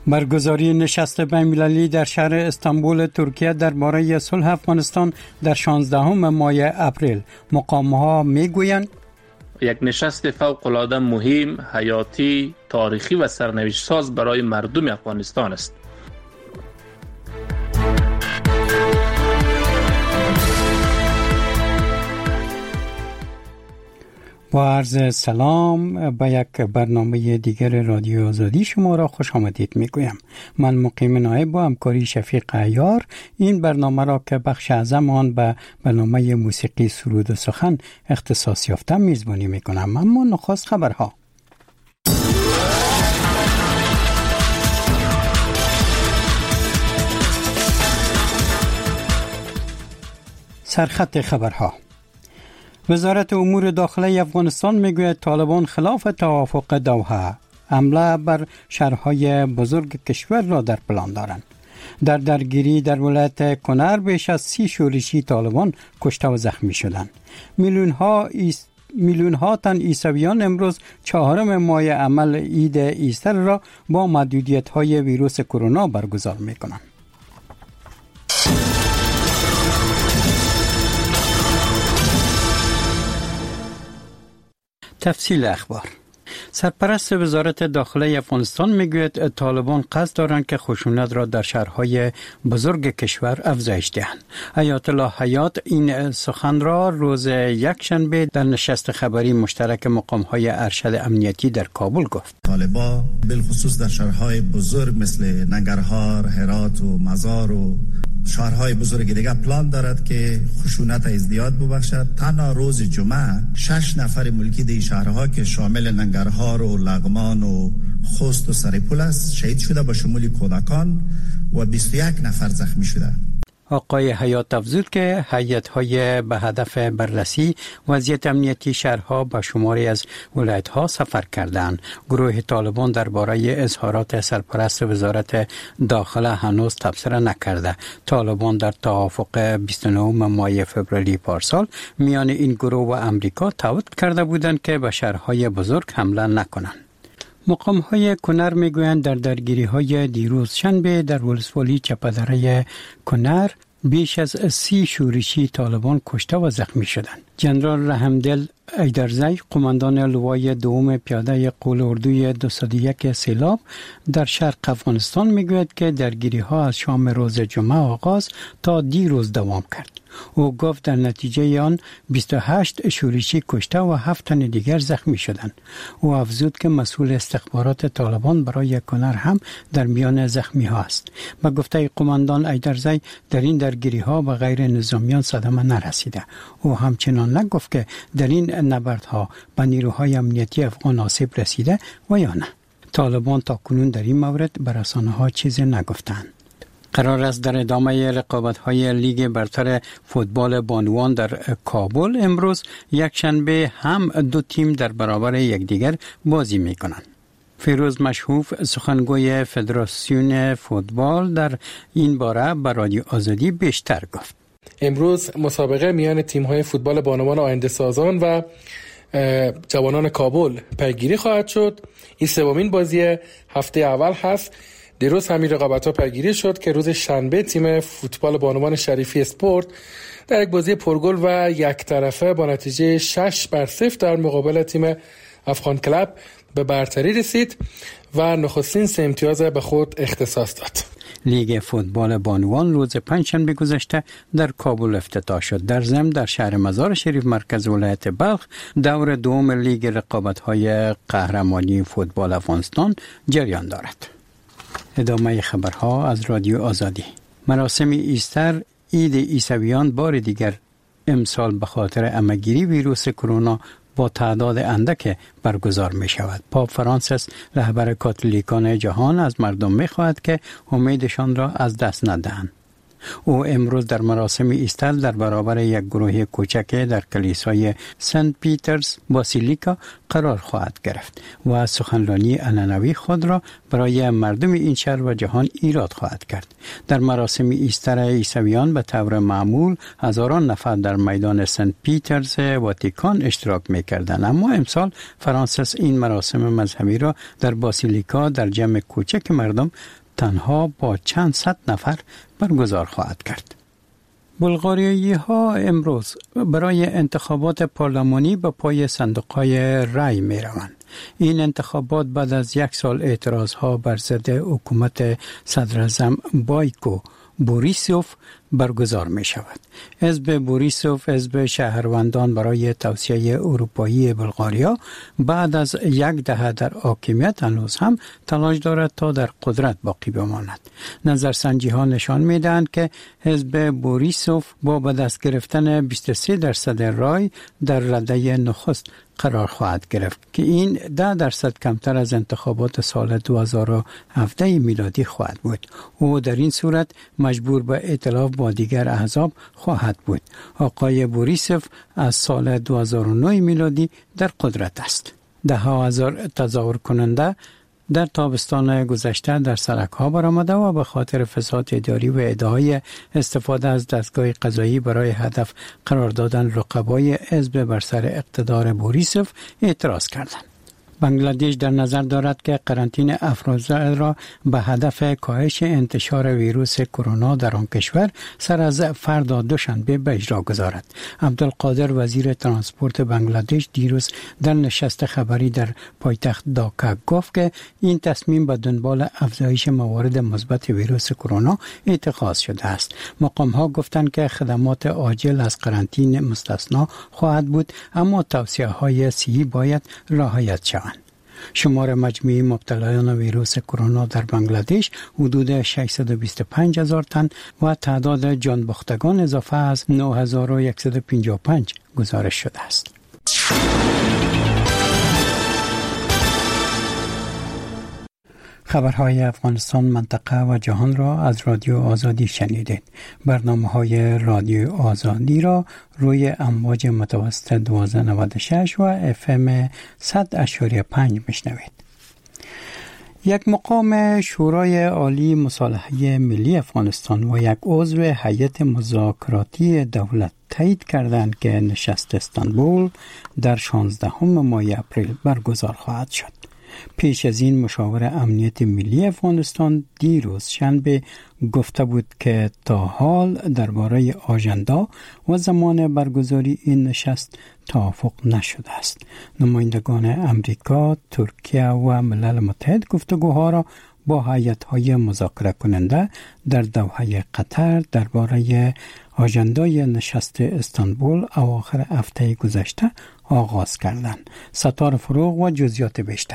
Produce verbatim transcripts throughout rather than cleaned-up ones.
برگزاری نشست بین‌المللی در شهر استانبول ترکیه درباره صلح افغانستان در شانزدهم ماه اپریل. مقام‌ها میگویند یک نشست فوق‌العاده مهم، حیاتی، تاریخی و سرنوشت ساز برای مردم افغانستان است. با عرض سلام به یک برنامه دیگر رادیو آزادی شما را خوش آمدید میگویم. من مقیم نایب با همکاری شفیق عیار این برنامه را که بخش اعظم آن به برنامه موسیقی سرود و سخن اختصاص یافته میزبانی میکنم. اما نخست خبرها. سرخط خبرها. وزارت امور داخلی افغانستان میگوید طالبان خلاف توافق دوحه حمله بر شهرهای بزرگ کشور را در پلان دارند. در درگیری در ولایت کنر بیش از سی شورشی طالبان کشته و زخمی شدند. میلیون ها ایست میلیون ها تن عیسویان امروز چهارم ماه عمل عید ایستر را با محدودیت های ویروس کرونا برگزار میکنند. تفصیل اخبار. سرپرست وزارت داخلی افغانستان میگوید طالبان قصد دارند که خشونت را در شهرهای بزرگ کشور افزایش دهند. آیت الله حیات این سخن را روز یکشنبه در نشست خبری مشترک مقام‌های ارشد امنیتی در کابل گفت. طالبان بالخصوص در شهرهای بزرگ مثل ننگرهار، هرات و مزار و شهرهای بزرگ دیگه پلان دارد که خشونت ازدیاد ببخشد. تنها روز جمعه شش نفر ملکی دی شهرها که شامل ننگرهار و لغمان و خوست و سرپول است شهید شده با شمول کودکان و بیست و یک نفر زخمی شده. آقای حیات افزود که هیئت‌های به هدف بررسی وضعیت امنیتی شهرها با شماری از ولایت‌ها سفر کردند. گروه طالبان درباره اظهارات سرپرست وزارت داخله هنوز تبصره نکرده. طالبان در توافق بیست و نه ماه فوریه پارسال میان این گروه و امریکا تعهد کرده بودند که به شهرهای بزرگ حمله نکنند. مقام‌های کنر میگویند در درگیری‌های دیروز شنبه در ولسوالی چپدره کنر بیش از سی شورشی طالبان کشته و زخمی شدند. جنرال رحمدل ایدرزی قماندان لوای دوم پیاده قول اردوی دویست و یک سیلاب در شرق افغانستان میگوید که درگیری‌ها از شام روز جمعه آغاز تا دیروز دوام کرد. او گفت در نتیجه آن بیست و هشت شورشی کشته و هفت تن دیگر زخمی شدند. او افزود که مسئول استخبارات طالبان برای کنر هم در میان زخمی ها است. به گفته قماندان ایدرزی در این درگیری ها به غیر نظامیان صدمه نرسیده. او همچنان نگفت که در این نبردها به نیروهای امنیتی افغان آسیب رسیده و یا نه. طالبان تا کنون در این مورد به رسانه ها چیزی نگفتند. قرار است در ادامه رقابت‌های لیگ برتر فوتبال بانوان در کابل امروز یکشنبه هم دو تیم در برابر یکدیگر بازی می‌کنند. فیروز مشهوف سخنگوی فدراسیون فوتبال در این باره به رادیو آزادی بیشتر گفت. امروز مسابقه میان تیم‌های فوتبال بانوان آینده سازان و جوانان کابل پیگیری خواهد شد. این سومین بازی هفته اول هست. دیروز همین رقابت‌ها پیگیری شد که روز شنبه تیم فوتبال بانوان شریفی اسپورت در یک بازی پرگل و یک طرفه با نتیجه شش بر صفر در مقابل تیم افغان کلاب به برتری رسید و نخستین سه امتیاز به خود اختصاص داد. لیگ فوتبال بانوان روز پنجشنبه گذشته در کابل افتتاح شد. در ضمن در شهر مزار شریف مرکز ولایت بلخ دور دوم لیگ رقابت‌های قهرمانی فوتبال افغانستان جریان دارد. ادامه خبرها از رادیو آزادی. مراسم ایستر عید عیسویان بار دیگر امسال به خاطر همه‌گیری ویروس کرونا با تعداد اندک برگزار می شود. پاپ فرانسیس رهبر کاتولیکان جهان از مردم می خواهد که امیدشان را از دست ندهند. او امروز در مراسم ایستر در برابر یک گروه کوچک در کلیسای سنت پیترز باسیلیکا قرار خواهد گرفت و سخنرانی عنعنوی خود را برای مردم این شهر و جهان ایراد خواهد کرد. در مراسم ایستر عیسویان به طور معمول هزاران نفر در میدان سنت پیترز واتیکان اشتراک می‌کردند، اما امسال فرانسیس این مراسم مذهبی را در باسیلیکا در جمع کوچک مردم تنها با چند صد نفر برگزار خواهد کرد. بلغاریایی ها امروز برای انتخابات پارلمانی به پای صندوق‌های رای می روند. این انتخابات بعد از یک سال اعتراض ها بر ضد حکومت صدراعظم بایکو بوریسوف برگزار می شود. حزب بوریسوف، حزب شهروندان برای توسعه اروپایی بلغاریا، بعد از یک دهه در حاکمیت هنوز هم تلاش دارد تا در قدرت باقی بماند. نظرسنجی ها نشان می دهند که حزب بوریسوف با به دست گرفتن بیست و سه درصد رای در رده نخست قرار خواهد گرفت که این ده درصد کمتر از انتخابات سال دو هزار و هفده میلادی خواهد بود. او در این صورت مجبور به ائتلاف با دیگر احزاب خواهد بود. آقای بوریسوف از سال دو هزار و نه میلادی در قدرت است. ده ها هزار تظاهر کننده در تابستان گذشته در سرک ها برآمده و به خاطر فساد اداری و ادعای استفاده از دستگاه قضایی برای هدف قرار دادن رقبای حزب بر سر اقتدار بوریسوف اعتراض کردند. بنگلادش در نظر دارد که قرنطینه افراد را به هدف کاهش انتشار ویروس کرونا در آن کشور سر از فردا دوشنبه به اجرا گذارد. عبدالقادر وزیر ترانسپورت بنگلادش دیروز در نشست خبری در پایتخت داکا گفت که این تصمیم به دنبال افزایش موارد مثبت ویروس کرونا اتخاذ شده است. مقام ها گفتند که خدمات عاجل از قرنطینه مستثنا خواهد بود، اما توصیه های صحی باید رعایت شوند. شمار مجموعی مبتلایان ویروس کرونا در بنگلادش حدود ششصد و بیست و پنج هزار تن و تعداد جان باختگان اضافه از نه هزار و صد و پنجاه و پنج گزارش شده است. خبرهای افغانستان، منطقه و جهان را از رادیو آزادی شنیدید. برنامه‌های رادیو آزادی را روی امواج متوسط دویست و نود و شش و اف ام صد اشاری پنج میشنوید. یک مقام شورای عالی مصالحه ملی افغانستان و یک عضو هیئت مذاکراتی دولت تایید کردند که نشست استانبول در شانزدهم ماه اپریل برگزار خواهد شد. پیش از این مشاور امنیت ملی افغانستان دیروز شنبه گفته بود که تا حال درباره آژاندا و زمان برگزاری این نشست توافق نشده است. نمایندگان امریکا، ترکیه و ملل متحد گفتگوها را با هیئت‌های مذاکره کننده در دوحه قطر درباره آژاندای نشست استانبول اواخر هفته گذشته آغاز کردند. ستار فروغ و جزئیات بیشتر.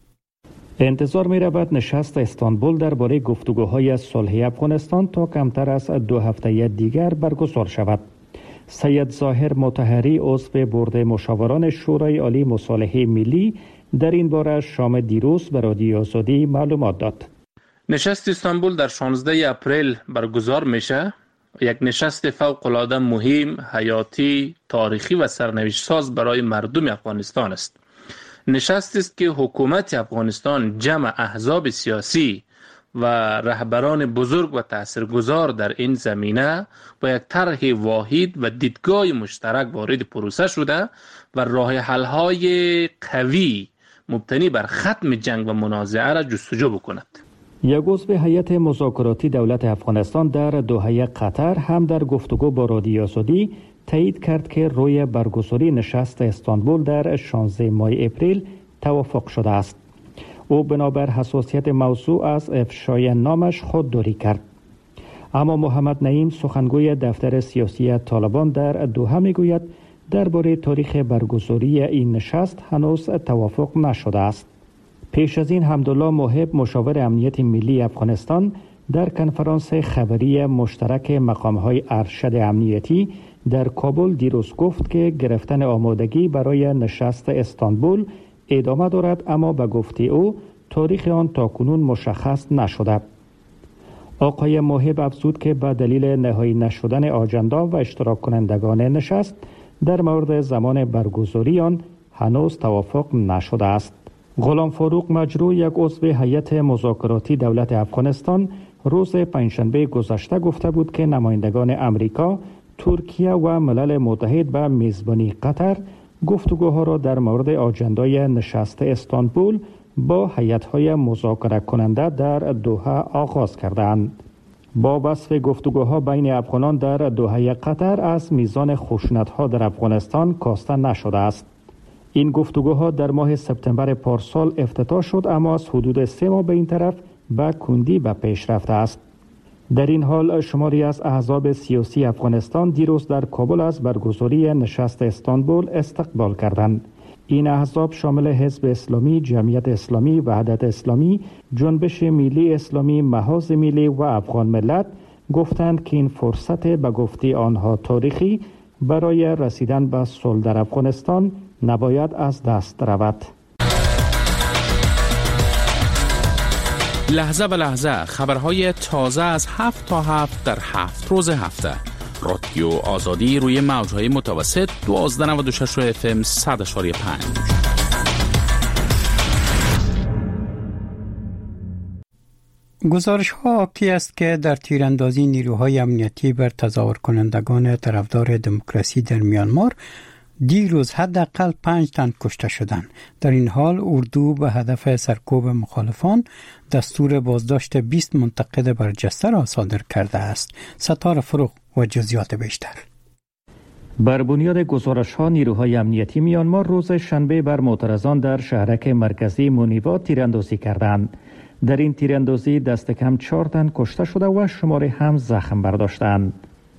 انتظار می رود نشست استانبول درباره گفتگوهای صلح افغانستان تا کمتر از دو هفته دیگر برگزار شود. سید ظاهر مطهری عضو بورد مشاوران شورای عالی مصالحه ملی در این باره شام دیروز به رادیو آزادی معلومات داد. نشست استانبول در شانزده اپریل برگزار میشه. یک نشست فوق العاده مهم، حیاتی، تاریخی و سرنوشت ساز برای مردم افغانستان است. نشست است که حکومت افغانستان جمع احزاب سیاسی و رهبران بزرگ و تاثیرگذار در این زمینه با یک طرح واحد و دیدگاه مشترک وارد پروسه شده و راه حل‌های قوی مبتنی بر ختم جنگ و منازعه را جستجو بکند. یک عضو هیئت مذاکراتی دولت افغانستان در دوحه قطر هم در گفتگو با رادیو آزادی تایید کرد که روی برگزاری نشست استانبول در شانزده ماه اپریل توافق شده است. او بنابر حساسیت موضوع از افشای نامش خودداری کرد. اما محمد نعیم سخنگوی دفتر سیاسی طالبان در دوحه میگوید درباره تاریخ برگزاری این نشست هنوز توافق نشده است. پیش از این حمدالله موهب مشاور امنیت ملی افغانستان در کنفرانس خبری مشترک مقام‌های ارشد امنیتی در کابل دیروز گفت که گرفتن آمادگی برای نشست استانبول ادامه دارد، اما به گفته او تاریخ آن تاکنون مشخص نشده. آقای موهب افزود که به دلیل نهایی نشدن آژاندا و اشتراک کنندگان نشست در مورد زمان برگزاری آن هنوز توافق نشده است. غلام فاروق مجروح، یک عضو هیئت مذاکراتی دولت افغانستان، روز پنجشنبه گذشته گفته بود که نمایندگان امریکا، ترکیه و ملل متحد به میزبانی قطر گفتگوها را در مورد آژاندای نشست استانبول با هیئت‌های مذاکره کننده در دوحه آغاز کردند. با وصف گفتگوها بین افغانان در دوحه قطر از میزان خشونت‌ها در افغانستان کاسته نشده است. این گفتگوها در ماه سپتامبر پارسال افتتاح شد، اما از حدود سه ماه به این طرف به کندی به پیش رفته است. در این حال شماری از احزاب سیاسی افغانستان دیروز در کابل از برگزاری نشست استانبول استقبال کردند. این احزاب شامل حزب اسلامی، جمعیت اسلامی، وحدت اسلامی، جنبش ملی اسلامی، محاذ ملی و افغان ملت گفتند که این فرصت به گفته آنها تاریخی برای رسیدن به صلح در افغانستان نباید از دست رود. لحظه به لحظه خبرهای تازه از هفت تا هفت در هفت روز هفته. رادیو آزادی روی موجهای متوسط دوازده نود و شش اف ام صد اشاری پنج. گزارش ها حاکی است که در تیراندازی نیروهای امنیتی بر تظاهر کنندگان طرفدار دموکراسی در میانمار دیروز حداقل پنج تن کشته شدند. در این حال اردو به هدف سرکوب مخالفان دستور بازداشت بیست منتقد برجسته را صادر کرده است. ستاره فروغ و جزئیات بیشتر. بر بنیاد گزارش ها نیروهای امنیتی میانمار روز شنبه بر معترضان در شهرک مرکزی مونیوا تیراندازی کردند. در این تیراندازی دست کم چهار تن کشته شده و شماری هم زخم برداشتند.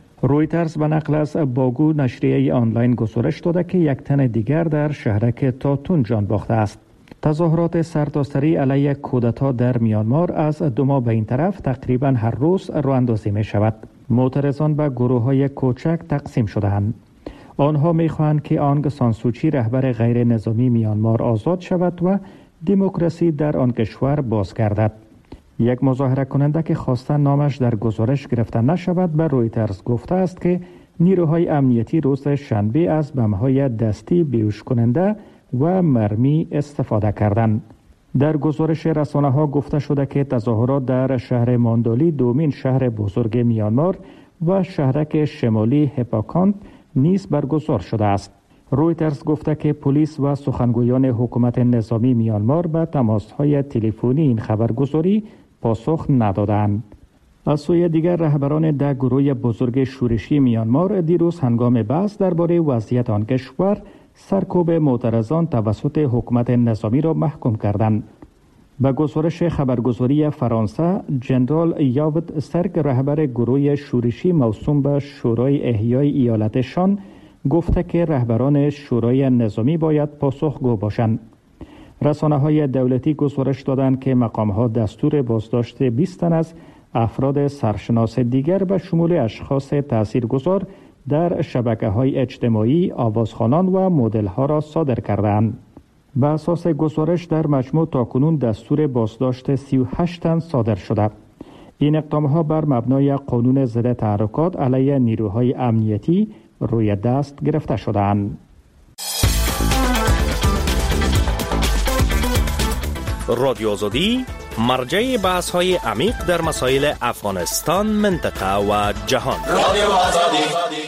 رویترز به نقل از باگو نشریه آنلاین گزارش داده که یک تن دیگر در شهرک تاتون جان باخته است. تظاهرات سرتاسری علیه کودتا در میانمار از دو ماه به این طرف تقریبا هر روز راه اندازی می شود. معترضان به گروه های کوچک تقسیم شده‌اند. آنها می خواهند که آنگ سان سوچی رهبر غیر نظامی میانمار آزاد شود و دموکراسی در آن کشور بازگردد. یک مظاهره کننده که خواسته نامش در گزارش گرفته نشود به رویترز گفته است که نیروهای امنیتی روز شنبه از بمب‌های دستی بیهوش کننده و مرمی استفاده کردند. در گزارش رسانه‌ها گفته شده که تظاهرات در شهر ماندالی دومین شهر بزرگ میانمار و شهرک شمالی هپاکانت نیز برگزار شده است. رویترز گفته که پلیس و سخنگویان حکومت نظامی میانمار به تماس‌های تلفنی این خبرگزاری پاسخ ندادند. از سوی دیگر رهبران ده گروه بزرگ شورشی میانمار دیروز هنگام بحث درباره وضعیت آن کشور سرکوب معترضان توسط حکومت نظامی را محکوم کردند. به گزارش خبرگزاری فرانسه، جنرال یاوت سرک رهبر گروه شورشی موسوم به شورای احیای ایالت شان گفته که رهبران شورای نظامی باید پاسخگو باشند. رسانه‌های دولتی گزارش دادند که مقام‌ها دستور بازداشت بیست تن از افراد سرشناس دیگر به شمول اشخاص تاثیرگذار در شبکه‌های اجتماعی، آوازخوانان و مدل‌ها را صادر کردند. به اساس گزارش در مجموع تاکنون دستور بازداشت سی و هشت تن صادر شده. این اقدام‌ها بر مبنای قانون ضد تحرکات علیه نیروهای امنیتی روی دست گرفته شدند. رادیو آزادی مرجع بحث‌های عمیق در مسائل افغانستان، منطقه و جهان. رادیو آزادی.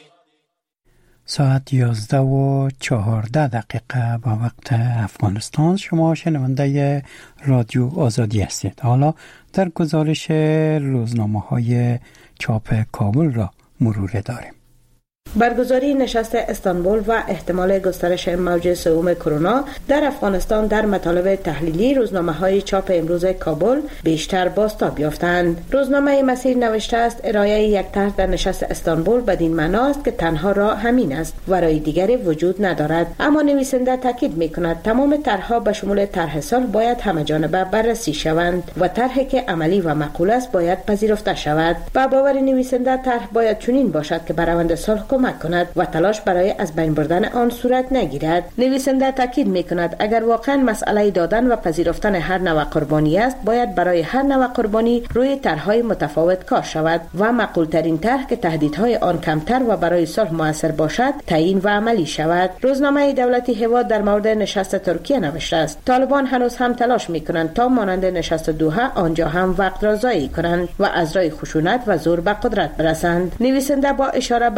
ساعت یازده و چهارده دقیقه با وقت افغانستان. شما شنونده رادیو آزادی هستید. حالا در گزارش روزنامه‌های چاپ کابل را مرور داریم. برگزاری نشست استانبول و احتمال گسترش موج سوم کرونا در افغانستان در مطالب تحلیلی روزنامه‌های چاپ امروز کابل بیشتر بازتاب یافتند. روزنامه مسیر نوشته است ارائه یک طرح در نشست استانبول بدین معنا است که تنها راه همین است و راه دیگری وجود ندارد. اما نویسنده تاکید می‌کند تمام طرح‌ها به شمول طرح صلح باید همه‌جانبه بررسی شوند و طرحی که عملی و معقول است باید پذیرفته شود. با باور نویسنده طرح باید چنین باشد که بر روند صلح کمک کند و تلاش برای از بین بردن آن صورت نگیرد. نویسنده تاکید می‌کند اگر واقعا مسئله دادن و پذیرفتن هر نوع قربانی است باید برای هر نوع قربانی روی طرح‌های متفاوت کار شود و معقول‌ترین طرح که تهدیدهای آن کمتر و برای صلح مؤثر باشد تعیین و عملی شود. روزنامه دولتی هوا در مورد نشست ترکیه نوشته است طالبان هنوز هم تلاش می‌کنند تا مانند نشست دوحه آنجا هم وقت را ضایع کنند و از راه خشونت و زور به قدرت برسند. نویسنده با اشاره به نگرانی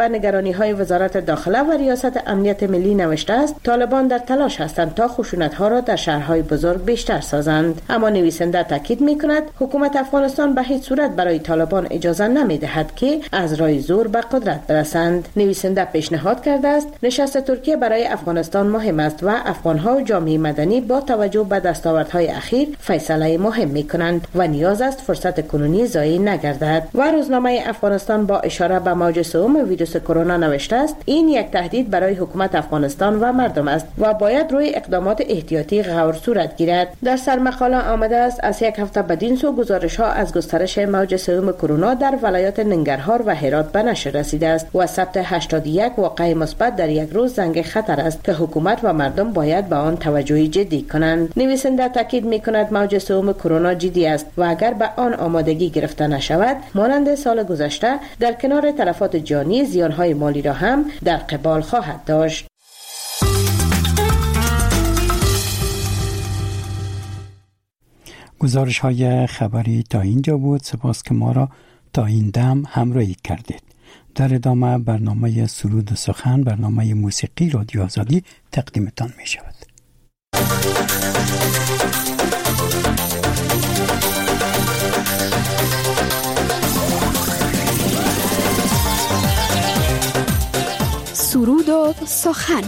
بیانیه‌های وزارت داخله و ریاست امنیت ملی نوشته است طالبان در تلاش هستند تا خشونت‌ها را در شهرهای بزرگ بیشتر سازند. اما نویسنده تاکید می‌کند حکومت افغانستان به هیچ صورت برای طالبان اجازه نمی‌دهد که از راه زور به قدرت برسند. نویسنده پیشنهاد کرده است نشست ترکیه برای افغانستان مهم است و افغان‌ها و جامعه مدنی با توجه به دستاوردهای اخیر فیصله مهم می‌کنند و نیاز است فرصت کنونی ضایع نگردد. و روزنامه افغانستان با اشاره به موج سوم ویروس کرونا نوشته است این یک تهدید برای حکومت افغانستان و مردم است و باید روی اقدامات احتیاطی غور صورت گیرد. در سرمقاله آمده است از یک هفته بدین سو گزارش‌ها از گسترش موج سوم کرونا در ولایات ننگرهار و هرات به نشر رسیده است و ثبت هشتاد و یک واقعه مثبت در یک روز زنگ خطر است که حکومت و مردم باید به آن توجه جدی کنند. نویسنده تاکید می‌کند موج سوم کرونا جدی است و اگر به آن آمادگی گرفته نشود مانند سال گذشته در کنار تلفات جانی زیان‌های مالی را هم در قبال خواهد داشت. گزارش های خبری تا اینجا بود. سپاس که ما را تا این دم همراهی کردید. در ادامه برنامه سرود و سخن، برنامه موسیقی رادیو آزادی تقدیمتان می شود. سرود و سخن.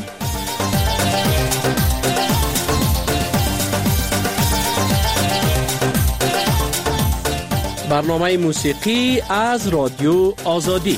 برنامه موسیقی از رادیو آزادی.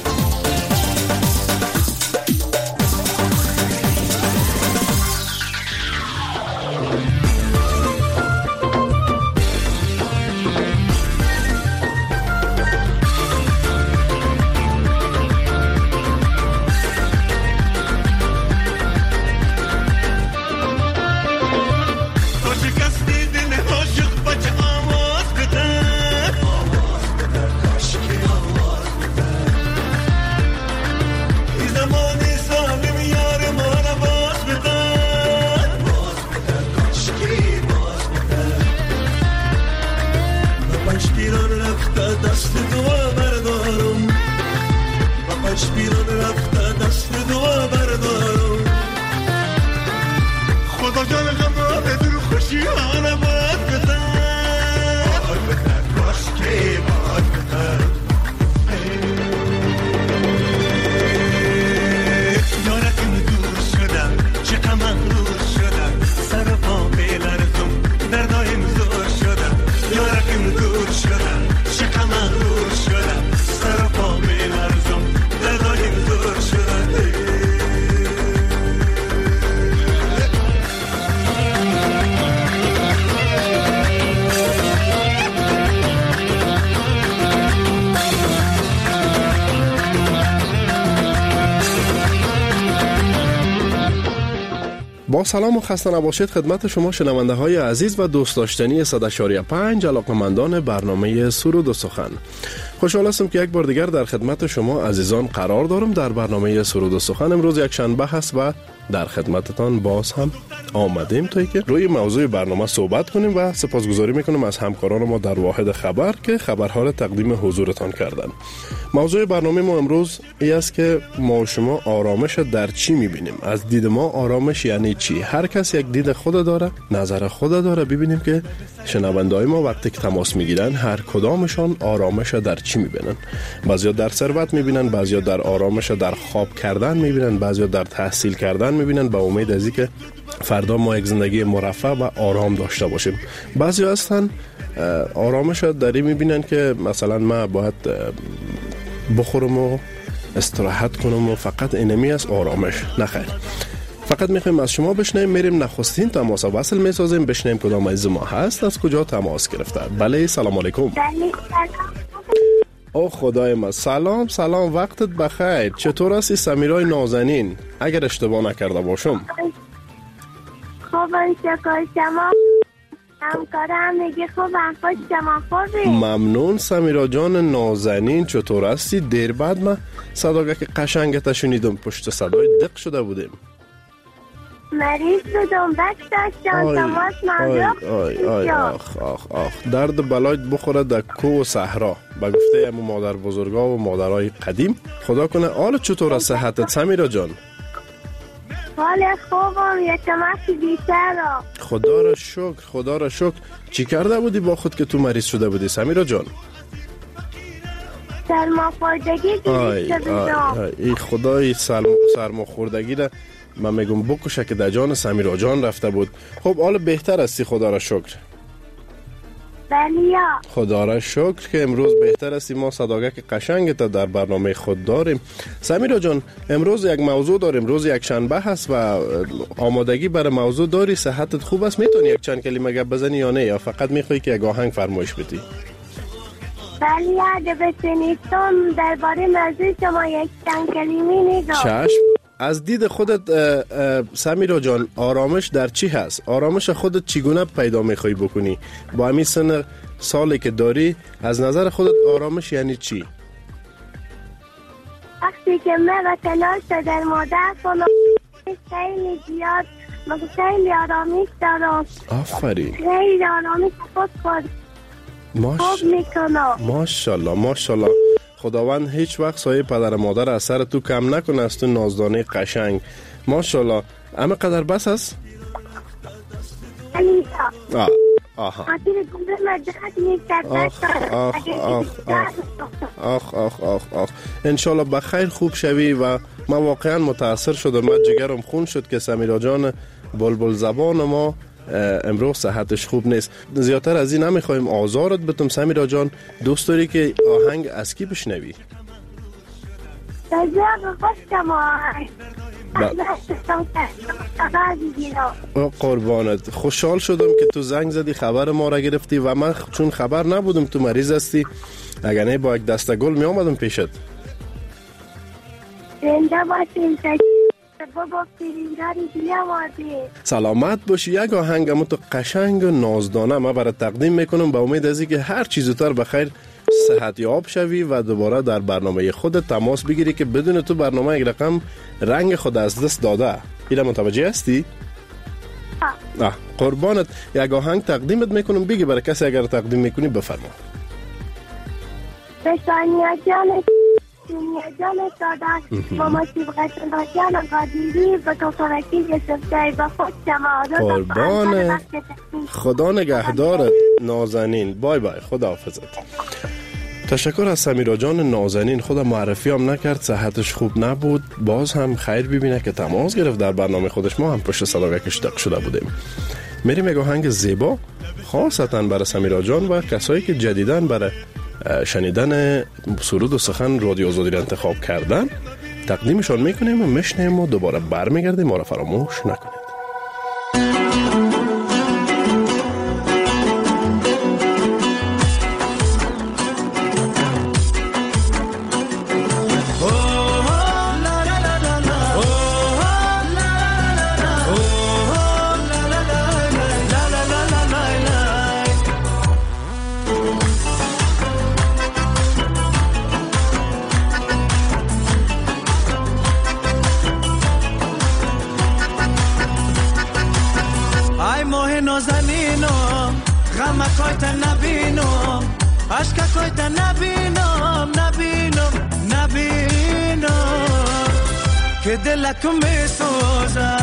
با سلام و خسته نباشید خدمت شما شنونده های عزیز و دوست داشتنی صد و پنج علاقمندان برنامه سرود و سخن. خوشحال هستم که یک بار دیگر در خدمت شما عزیزان قرار دارم. در برنامه سرود و سخن امروز یک شنبه هست و در خدمتتان باز هم آمدیم تا که روی موضوع برنامه صحبت کنیم و سپاسگزاری میکنم از همکاران ما در واحد خبر که خبرها را تقدیم حضورتان کردن. موضوع برنامه ما امروز این است که ما و شما آرامش در چی میبینیم. از دید ما آرامش یعنی چی؟ هر کس یک دید خود داره، نظر خود داره. ببینیم که شنونده‌های ما وقتی که تماس میگیرن هر کدامشان آرامش در چی میبینن. بعضیا در ثروت میبینن، بعضیا در آرامش در خواب کردن میبینن، بعضیا در تحصیل کردن میبینن با امید از اینکه فردا ما یک زندگی مرفه و آرام داشته باشیم. بعضی هستن آرامش داری میبینن که مثلا ما باید بخورم و استراحت کنم و فقط اینمی از آرامش. نخیر، فقط میخوایم از شما بشنیم. میریم نخستین تماس وصل میسازیم، بشنیم کدام عزیز ما هست، از کجا تماس گرفته. بله سلام علیکم. او خدای من، سلام سلام، وقتت بخیر. چطور هستی سمیرای نازنین؟ اگر اشتباه نکرده باشم. خوبم شکر شما همکارم میگه خوبم، خوش شما خوبی؟ ممنون سمیرا جان نازنین، چطور هستی؟ دیر بعد من صداگه که قشنگت شنیدم، پشت صدای دق شده بودیم. مریض بودم بک داشتم تماس منداخت. آی آی آخ آخ آخ درد بلایت بخوره در کو و صحرا به گفته امو مادر بزرگا و مادرای قدیم. خدا کنه حالت چطور است صحتت سمیرا جان؟ حال خوبم یه تماس بیشتر. خدا را شکر خدا را شکر. چی کرده بودی با خود که تو مریض شده بودی سمیرا جان؟ سرماخوردگی گرفته بودم. ای خدای سرماخوردگی را من میگم بکشه که در جان سمیرا جان رفته بود. خب حالا بهتر هستی خدا را شکر؟ بله خدا را شکر که امروز بهتر هستی. ما صداقت قشنگ تا در برنامه خود داریم. سمیرا جان امروز یک موضوع داریم، روز یک شنبه هست و آمادگی برای موضوع داری؟ صحتت خوب است؟ میتونی یک چند کلمه گپ بزنی یا نه، یا فقط میخوای که یک آهنگ فرمایش بدی؟ بله اگه بتونیستم درباره موضوع شما یک چند کلمه میگم. چشم. از دید خودت سمیرا جان آرامش در چی هست؟ آرامش خودت چگونه پیدا میخوای بکنی؟ با همین سن سالی که داری از نظر خودت آرامش یعنی چی؟ وقتی که من و کنار در مادر کنم خیلی زیاد مگه خیلی آرامیش دارم. آفرین. خیلی آرامیش خود خود خوب میکنم. ماشالله ماشالله. خداوند هیچ وقت سایه پدر مادر از سر تو کم نکنه از تو نازدانه قشنگ. ماشالله. اما قدر بس هست؟ آه آها آخ آخ آخ آخ آخ آخ آخ انشالله بخیر خوب شوی. و من واقعا متاثر شدم، من جگرم خون شد که سمیرا جان بلبل زبان ما امروز صحتش خوب نیست. زیادتر از این نمیخوایم آزارت بتم سمیرا جان. دوست داری که آهنگ از کی بشنوی؟ قربانت. خوشحال شدم که تو زنگ زدی خبر ما را گرفتی و من چون خبر نبودم تو مریض هستی اگر نه با یک دسته گل می آمدم پیشت. زنده باشین بابا فرینداری سلامت باشی. یک آهنگ همون تو قشنگ و نازدانه ما برای تقدیم میکنم با امید از که هر چیز زودتر بخیر صحت یاب شوی و دوباره در برنامه خود تماس بگیری که بدون تو برنامه یک رقم رنگ خود از دست داده. اینا متوجه هستی؟ آه قربانت. یک آهنگ تقدیمت میکنم بگی برای کسی اگر تقدیم میکنی بفرما. بشانیا جان دنیا جان سادت ماما سیبقت جان قادیری با توفرکی جسفتای با خود جماعات قربان. خدا نگهدارت نازنین. بای بای خدا حافظت. تشکر از سمیرا جان نازنین. خدا معرفی هم نکرد، صحتش خوب نبود، باز هم خیر ببینه که تماس گرفت در برنامه خودش. ما هم پشت صداقتش دق شده بودیم. میریم یک آهنگ زیبا خاصتا برای سمیرا جان و کسایی که جدیداً برای شنیدن سرود و سخن رادیو آزادی را انتخاب کردن تقدیمشان میکنیم و میشنیم و دوباره برمیگردیم. ما را فراموش نکنید. دلک می سوزه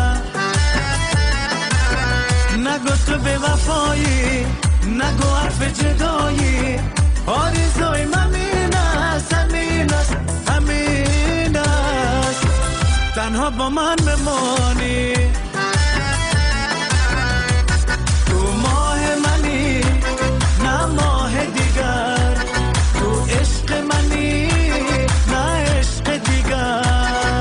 نگو تو به وفایی نگو حرف جدایی آرزوی همین است همین است همین است تنها با من بمانی تو ماه منی نه ماه دیگر تو عشق منی نه عشق دیگر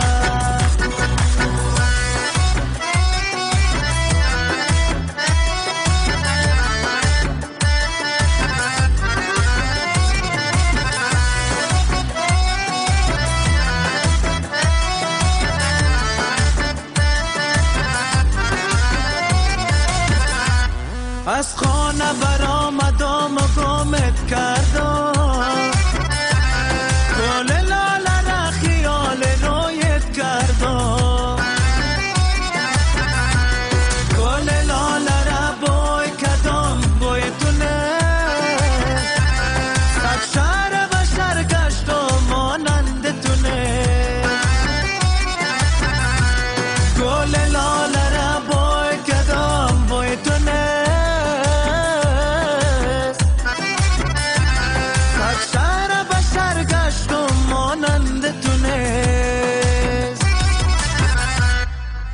از خانه برآمدم و گمت کردم گل لاله را خیال رویت کردم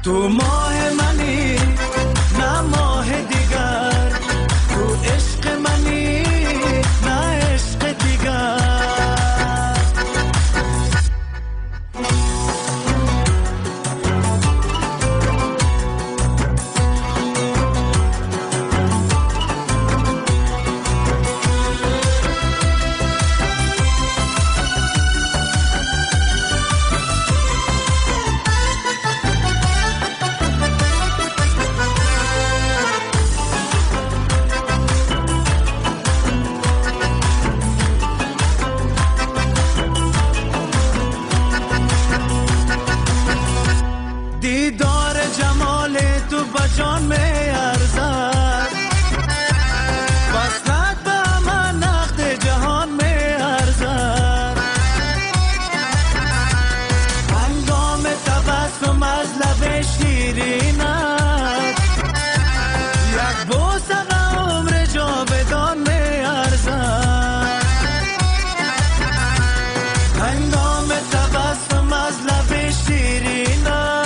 تو ماه منی نه ماه دیگر، تو عشق منی نه عشق دیگر. دیدار جمال تو بجان می ارزد، وصلت به من نقد جهان می ارزد. هنگام تبسم از لب شیرینت، یک بوسه عمر جاودان می ارزد. هنگام تبسم از لب شیرینت،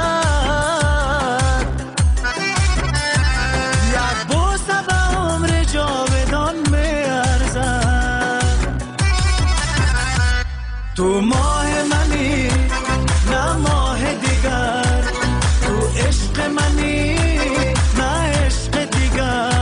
تو ماه منی نه ماه دیگر، تو عشق منی نه عشق دیگر.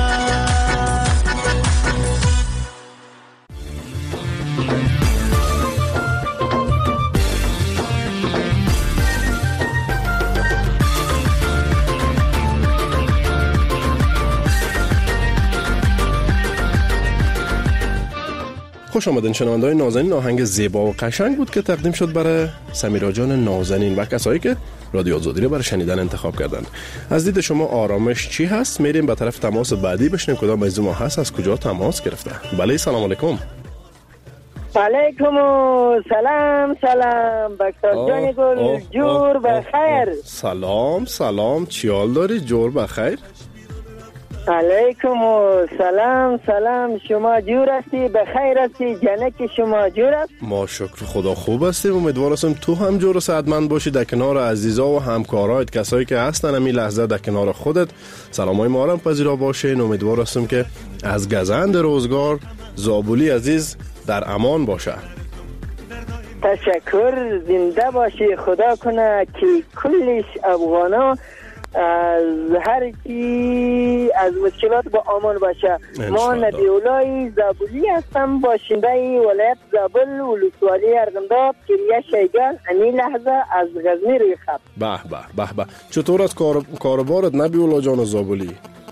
خوش آمدین شنونده‌های نازنین. آهنگ زیبا و قشنگ بود که تقدیم شد برای سمیرا جان نازنین و کسایی که رادیو آزادی رو برای شنیدن انتخاب کردند. از دید شما آرامش چی هست؟ میریم به طرف تماس بعدی بشنیم کدام از ما هست، از کجا تماس گرفته. بله سلام علیکم. علیکم سلام سلام بکتر جان گل جور بخیر. سلام سلام چی حال داری؟ جور بخیر. علیکم سلام سلام، شما جور هستی؟ بخیر هستی؟ جنک شما جور است؟ ما شکر خدا خوب هستیم. امیدوار هستم تو هم جور و صحتمند باشی در کنار عزیزا و همکارایت، کسایی که هستن همین لحظه در کنار خودت. سلامای ما هم پذیرا باشین. امیدوار هستم که از گزند روزگار زابولی عزیز در امان باشه. تشکر، زنده باشی. خدا کنه که کلش افغانا از هر کی از مشکلات با امان باشه. ما نبیولای زابلی هستم، باشنده ولایت زابل ولسوالی ارغنداب کریه شیگان. این لحظه از غزنی روی خط. به به به به. چطور از کار کاروبارت نبیولا جان زابلی؟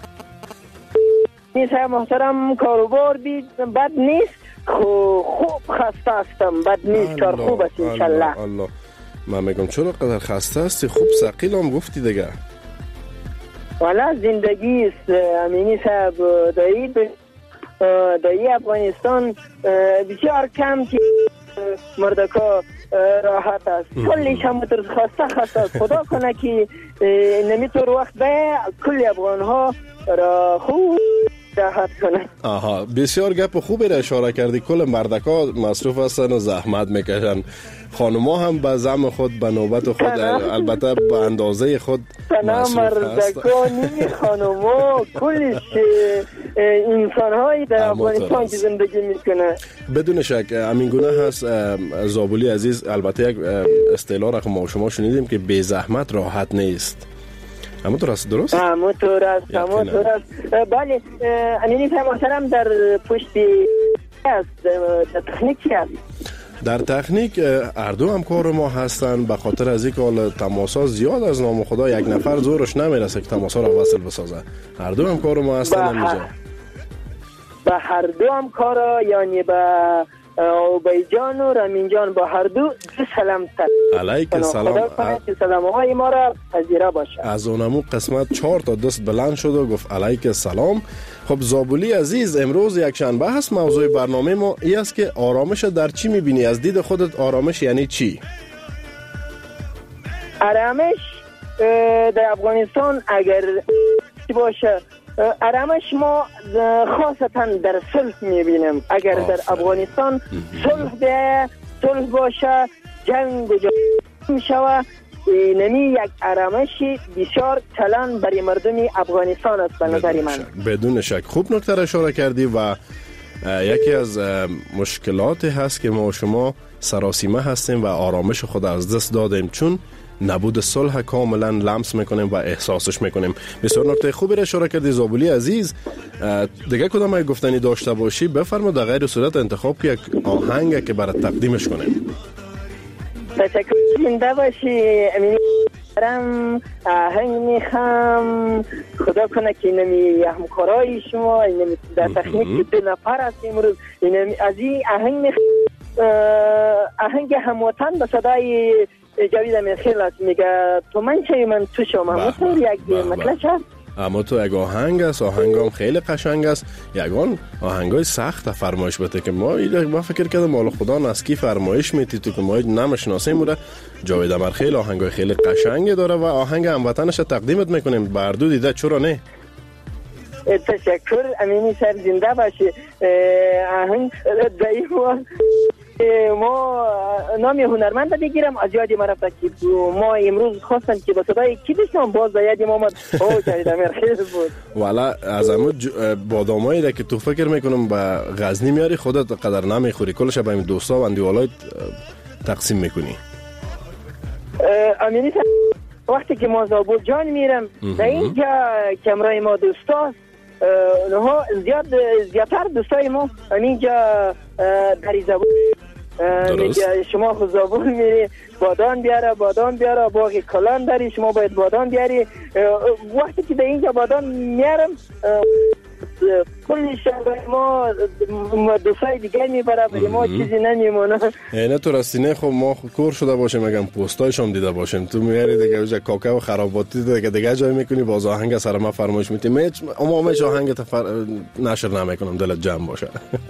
نیست محترم، کاروبار بید بد نیست، خوب خسته هستم. بد نیست، کار خوب است انشالله. الله من میگم چرا قدر خسته هستی؟ خوب ثقیل هم گفتی دیگه. والا زندگی است امینی صاحب. دایی دایی افغانستان بسیار کم که مردکا راحت است. کلش هم تر خسته خسته است. خدا کنه که نمیطور وقت به کل افغان ها را خوب راحت کنه. آها بسیار گپ خوبی را اشاره کردی. کل مردکا مصروف هستن و زحمت میکشن، خانوما هم به زم خود به نوبت خود البته به اندازه خود مصروف هست. مردکا نمی خانوما کلش انسان هایی در افغانستان که زندگی میکنه. بدون شک همین گونه هست. زابولی عزیز البته یک اصطلاح را که ما شما شنیدیم که بی زحمت راحت نیست. اما تو راست درست؟ اما تو راست اما تو راست. بله امینی محترم در پشت است در تکنیکی هست. در تکنیک هر دو هم کار ما هستن. به خاطر از این که تماسا زیاد از نام خدا یک نفر زورش نمیرسه که تماسا را وصل بسازه. هر دو هم کار ما هستن اینجا. به هر دو هم کارا، یعنی به اوبیجان و رامین جان با هر دو دو سلام تر. علیک سلام. خدا کنه که سلام های ما را پذیرا باشه. از اونمو قسمت چهار تا دست بلند شد و گفت علیک سلام. خب زابولی عزیز، امروز یک شنبه هست. موضوع برنامه ما این است که آرامش در چی میبینی؟ از دید خودت آرامش یعنی چی؟ آرامش در افغانستان اگر باشه، آرامش ما خاصتا در صلح میبینیم. اگر در افغانستان صلح ده صلح باشه، جنگ و جنگ میشوه، نمی یک آرامش بسیار کلان برای مردم افغانستان است به نظر من. بدون شک خوب نکته را اشاره کردی و یکی از مشکلاتی هست که ما شما سراسیمه هستیم و آرامش خود از دست دادیم چون نبود صلح کاملا لمس میکنیم و احساسش میکنیم. بسیار نکته خوبی را اشاره کردی زابلی عزیز. دیگه کدام یک گفتنی داشته باشی بفرما، در غیر صورت انتخاب که یک آهنگ که برای تقدیمش کنیم. تشکر. زنده باشی امینی. برم آهنگ میخوام خدا کنه که نمی همکارای شما نمی در تخنیک که دو نفر هست امروز از این آهنگ میخوام آهنگ هموطن به صدای جاوید امیرخیل است. میگه تو من چه من تو شما همون یک مطلش هست. اما تو یک آهنگ است، آهنگ هم خیلی قشنگ است. یگان آهنگ های سخت فرمایش بده که ما ما فکر کردم مال خدا نسکی فرمایش میتی تو که ما نمیشناسیم موره. جاوید امیرخیل آهنگ های خیلی قشنگ داره و آهنگ هموطنش تقدیمت میکنیم. بردو دیده چرا نه؟ تشکر امینی سر زنده باشی. آهنگ دایما ما نامی هنرمند بگیرم از یادی ما رفته که ما امروز خواستم که به صدای کی بشنم باز به یادی ما آمد او جاوید امیرخیل بود. والا از همون بادامایی را که تو فکر میکنم به غزنی میاری خودت قدر نمیخوری کلش به این دوستا و اندیوالایت تقسیم میکنی. امینی وقتی که ما زابل جان میرم در اینجا کمرای ما دوستاست نه زیاد زیادتر دوستای ما اینجا در زابل میگه شما خود زابل میری بادام بیاره بادام بیاره باغ کلان داری شما باید بادام بیاری. وقتی که در اینجا بادام میارم کل شهر ما دوستای دیگر میبره برای ما چیزی نمیمونه. اینه تو رستینه خب ما کور شده باشیم اگه پستایش هم دیده باشیم تو میاری دیگه اوجه کاکه و خراباتی دیگه دیگه جای میکنی باز آهنگ سر ما فرمایش میتی میچ اما همش آهنگ تفر... نشر نمیکنم دلت جمع باشه.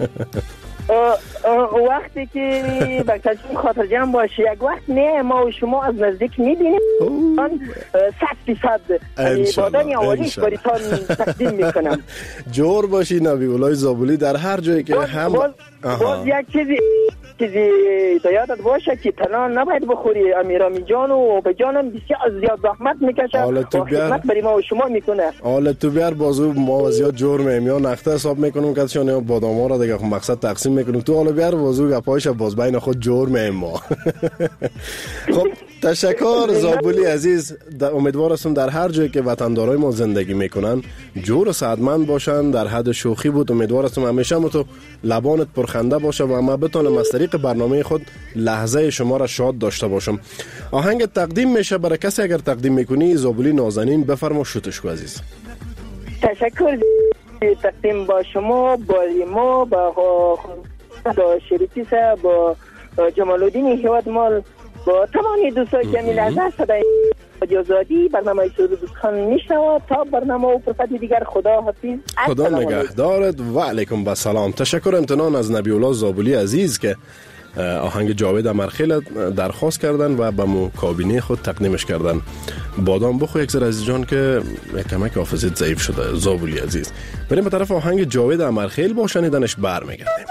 وقتی که بکتاچون خاطر جمع باشه یک وقت نه ما و شما از نزدیک میبینیم صد فیصد بادانی آوالیش بریتان تقدیم میکنم. جور باشی نبی اولای زابلی در هر جایی که هم باز, باز یک چیزی چیزی یادت باشه که تنها نباید بخوری. امیرامی جان و به جانم بسیار زیاد زحمت میکشه و خدمت برای ما و شما میکنه. حالا تو بیار بازو ما زیاد جور میم یا نخته حساب میکنم که شما باداما را دیگه مقصد تقسیم میکنم تو حالا بیار بازو گپایش باز بین خود جور میم ما. خب تشکر زابلی عزیز. امیدوار هستم در هر جایی که وطندارای ما زندگی میکنن جور و سعادتمند باشن. در حد شوخی بود. امیدوار هستم همیشه ما تو لبانت پرخنده باشه و ما بتونم از طریق برنامه خود لحظه شما را شاد داشته باشم. آهنگ تقدیم میشه برای کسی اگر تقدیم میکنی زابلی نازنین بفرما شوتش کو عزیز. تشکر. تقدیم با شما با ما با با شریفی صاحب با جمال الدین هیواد مال با تمامی دوستایی که میلحظه صدای آزادی برنامه سرود خان میشنوه تا برنامه و فرصت دیگر خدا حافظ. خدا نگهدارت و علیکم بسلام. تشکر امتنان از نبی الله زابلی عزیز که آهنگ جاوید امیرخیل درخواست کردن و به مو کابینه خود تقدیمش کردن. بادام بخو یک ذره عزیز جان که یک کمک حافظت ضعیف شده زابلی عزیز. بریم به طرف آهنگ جاوید امیرخیل با شنیدنش برمیگردیم.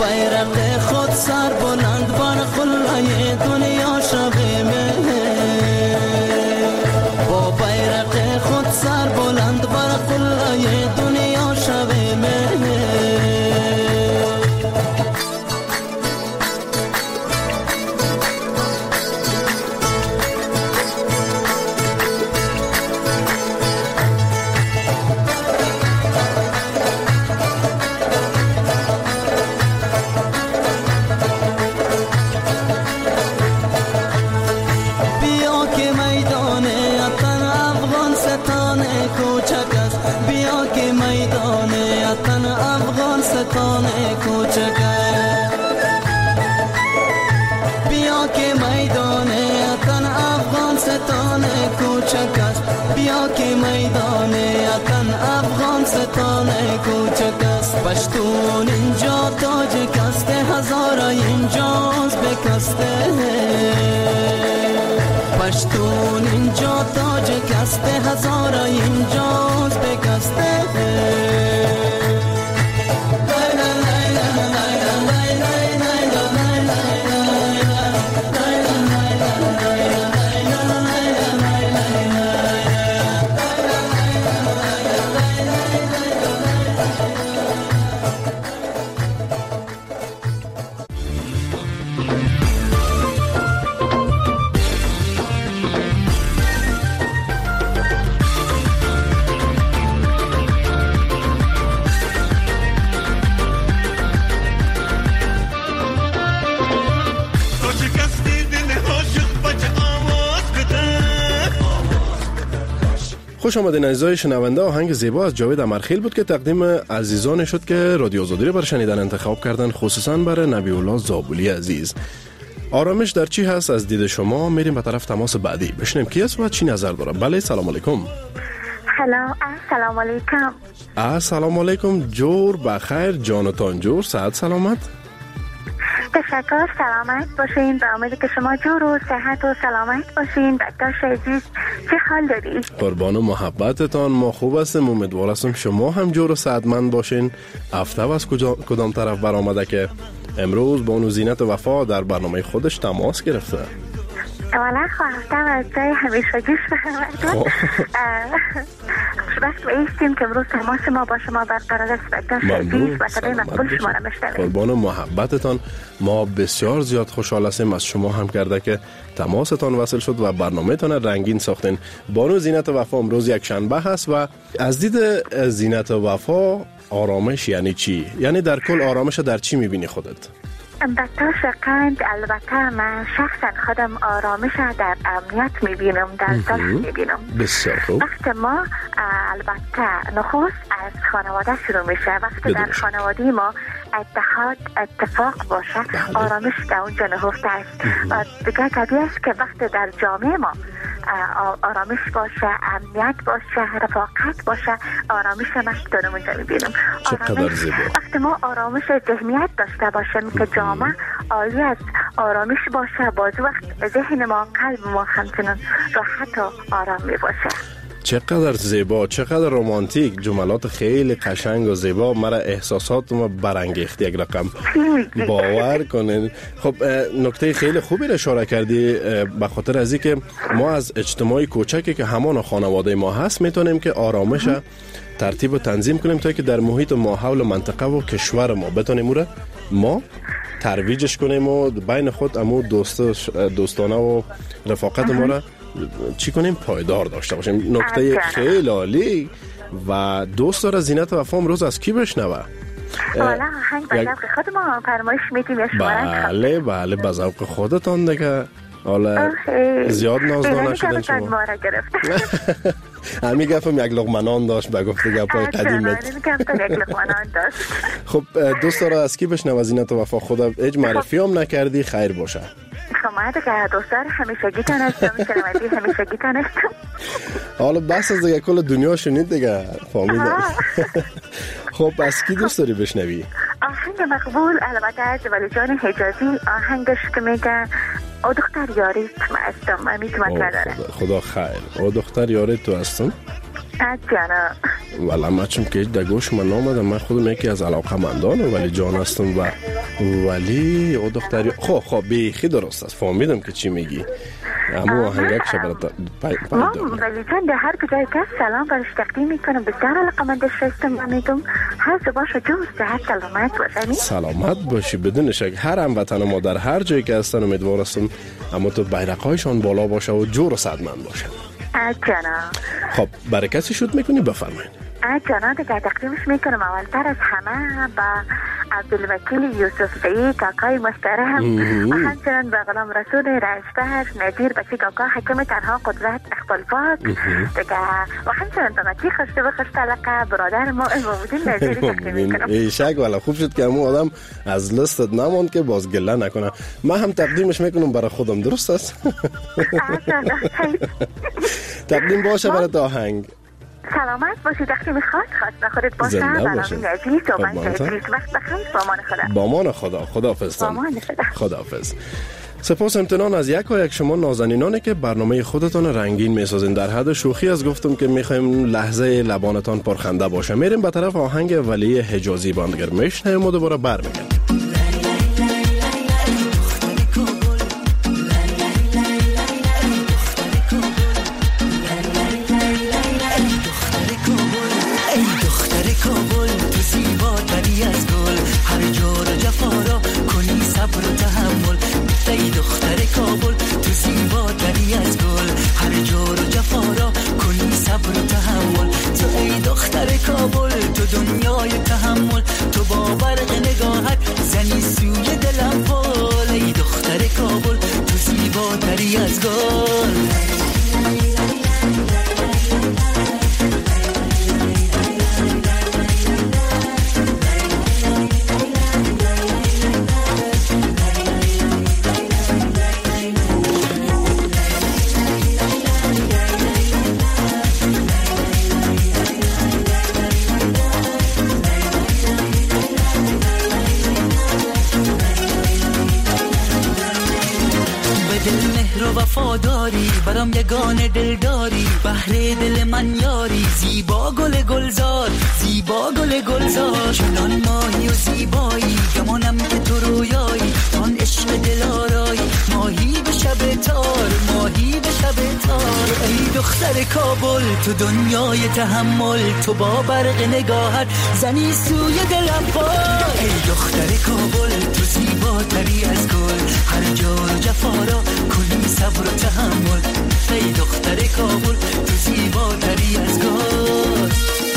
بیرق خود سر بلند بر قلعه دنیا شویم، با بیرق خود سر بلند بر قلعه دنیا شویم. بیا که میدان وطن افغانستان کوچک است، پشتون اینجا تاجک است، هزارا اینجاست بکسته، پشتون اینجا تاجک است، هزارا اینجاست بکسته. خوش آمدین عزیزای شنونده. آهنگ زیبا از جاوید امرخیل بود که تقدیم عزیزان شد که رادیو آزادی رو برای شنیدن انتخاب کردن، خصوصا برای نبی الله زابولی عزیز. آرامش در چی هست از دید شما؟ میریم به طرف تماس بعدی بشنیم کی است و چی نظر داره. بله سلام علیکم. سلام السلام علیکم. السلام علیکم. جور بخیر جانتان جور، صحت سلامت؟ تشکر، سلامت باشین. به امید که شما جور و صحت و سلامت باشین. دکتر عزیز چه حال داری؟ قربان و محبتتان، ما خوب هستیم. امیدوار هستم شما هم جور و صحتمند باشین. هفته از کدام طرف برآمده که امروز بانو زینت وفا در برنامه خودش تماس گرفته؟ اولا خواهستم از جای همیشگیش بخواهد خوشبخت و ایستیم که امروز تماس ما با شما برقرار است. دکتر عزیز و صدای مقبول شما را میشنویم. قربان و محبتتان، ما بسیار زیاد خوشحال هستیم از شما هم کرده که تماستان وصل شد و برنامه تان رنگین ساختین. بانو زینت وفا امروز یک شنبه هست و از دید زینت وفا آرامش یعنی چی؟ یعنی در کل آرامش در چی میبینی خودت؟ دکتر شقند البته من شخصا خودم آرامش در امنیت میبینم، در صلح میبینم. بسیار خوب. وقتی ما البته نخست از خانواده شروع میشه، وقتی در خانواده ما اتحاد اتفاق باشه آرامش در اونجا نهفته است. و دیگه طبیعی است که وقتی در جامعه ما آرامش باشه، امنیت باشه، رفاقت باشه، آرامش ما در اونجا میبینم. آرامش وقتی ما آرامش ذهنیت داشته باشیم که جامعه عالی از آرامش باشه، باز وقت ذهن ما قلب ما همچنان راحت و آرام می باشه. چقدر زیبا، چقدر رومانتیک، جملات خیلی قشنگ و زیبا. مرا احساسات ما برانگیخت یک رقم، باور کنین. خب نکته خیلی خوبی را اشاره کردی، به خاطر از اینکه ما از اجتماعی کوچکی که همان خانواده ما هست میتونیم که آرامش ترتیب و تنظیم کنیم تا که در محیط و ماحول منطقه و کشور ما بتونیم اون ما ترویجش کنیم و بین خود امو دوست دوستانه و رفاقت ما را چی کنیم پایدار داشته باشیم. نکته خیلی عالی. و دوست داره زینت وفا امروز از کی بشنوه؟ والا آهنگ به ذوق خود ما فرمایش میدیم یا شما؟ بله بله به ذوق خودتان دیگه. حالا زیاد نازدانه شدن شما. همین گفتم یک لقمه نان داشت به گفته گپای قدیمت. خب دوست داره از کی بشنوه زینت وفا؟ خدا هیچ معرفی هم نکردی، خیر باشه. شما دیگه دوستار همیشگیتان هستم، شنوندی همیشگیتان هستم. حالا بس از دیگه کل دنیا شنید دیگه، فهمیدم. خب از کی دوست داری بشنوی؟ آهنگ مقبول البته از ولی جان حجازی، آهنگش که میگه او دختر یاریت ما هستم، امیت مطلع داره. خدا خیر. او دختر یاریت تو هستم؟ جانا والا ما چون که در گوش من آمده، من خودم یکی از علاقه مندان ولی جان هستم و ولی او دختری خب خب بیخی درست است، فهمیدم که چی میگی. اما آهنگک شبرت ولی چند هر کجای که سلام برش تقدیم میکنم، بسیار علاقمندش هستم، میگم هر باش جور صحت سلامت باشی. سلامت باشی بدون شک. هر هموطن ما در هر جایی که هستن امیدوار هستم اما تو بیرق‌هایشان بالا باشه و جور و صحتمند باشن. جانا خب برای کسی شد میکنی بفرمایید. جانا دیگه تقدیمش میکنم اولتر از همه با عبدالوکیل یوسف سعید کاکای محترم و همچنان به غلام رسول رشتهر نظیر بچه کاکا حکم تنها قدرت اقبال پاک دیگه و همچنان به مچی خشته و خشته لقه برادر ما امامودین نظیری تقدیم میکنم. ایشک والا خوب شد که همون آدم از لستت نماند که باز گله نکنه. من هم تقدیمش میکنم برای خودم، درست است؟ تقدیم باشه برای آهنگ. سلامت باشی، وقتی میخواد خواست خودت باشه. برنامه نجیز و من ادریس وقت بخیر. بامان خدا. بامان خدا. خداحافظ. بامان خدا. خداحافظ. سپاس امتنان از یک و یک شما نازنینانی که برنامه خودتان رنگین میسازین. در حد شوخی از گفتم که میخوایم لحظه لبانتان پرخنده باشه. میریم به طرف آهنگ ولی حجازی باندگر میشنیم و دوباره برمیگردیم. کابل تو دنیای تحمل، تو با برق نگاهت زنی سوی دلم پال. ای دختر کابل تو زیباتری از گل. وفاداری برام یگانه دلداری، بهر دل من یاری، زیبا گل گلزار، زیبا گل گلزار. چنان ماهی و زیبایی گمانم که تو رویایی، آن عشق دلارایی، ماهی به شب تار، ماهی به شب تار. ای دختر کابل تو دنیای تحمل، تو با برق نگاهت زنی سوی دلم پای. ای دختر کابل تو زیباتری از گل، هر جور جفارا کنی صبر و تحمل. ای دختر کابل تو زیباتری از گل.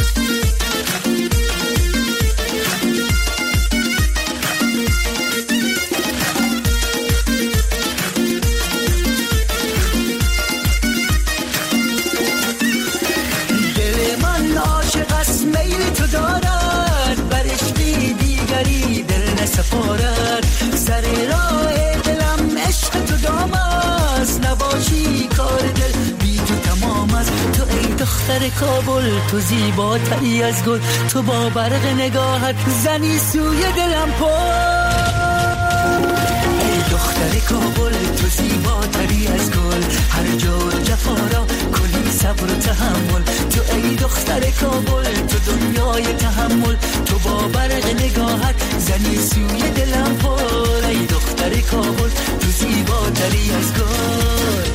دل من عاشق است میل تو دارد، بر عشقی دیگری دل نسپارد. سر راه دلم عشق تو دام است، نباشی کار دل بی تو تمام است. تو ای دختر کابل تو زیباتری از گل، تو با برق نگاهت زنی سوی دلم پای. ای دختر کابل تو زیباتری از گل، هر جور جفارا کنی صبر و تحمل. تو ای دختر کابل تو دنیای تحمل، تو با برق نگاهت زنی سوی دلم پای. ای دختر کابل تو زیباتری از گل.